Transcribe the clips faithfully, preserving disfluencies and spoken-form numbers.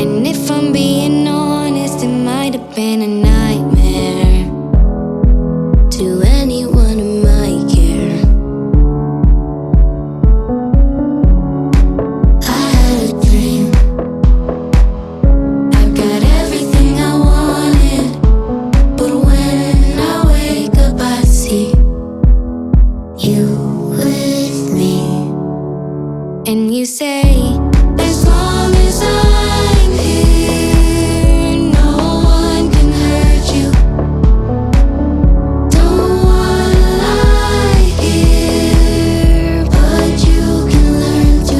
And if I'm being honest, it might have been a nightmare to anyone who might care. I had a dream, I've got everything I wanted, but when I wake up I see you with me. And you say, as long as I'm here, no one can hurt you. Don't wanna lie here, but you can learn to.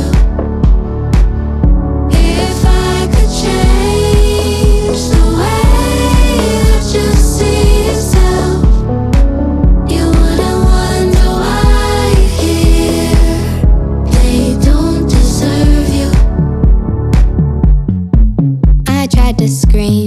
If I could change the way that you see yourself, you wouldn't wonder why here they don't deserve you. I tried to scream,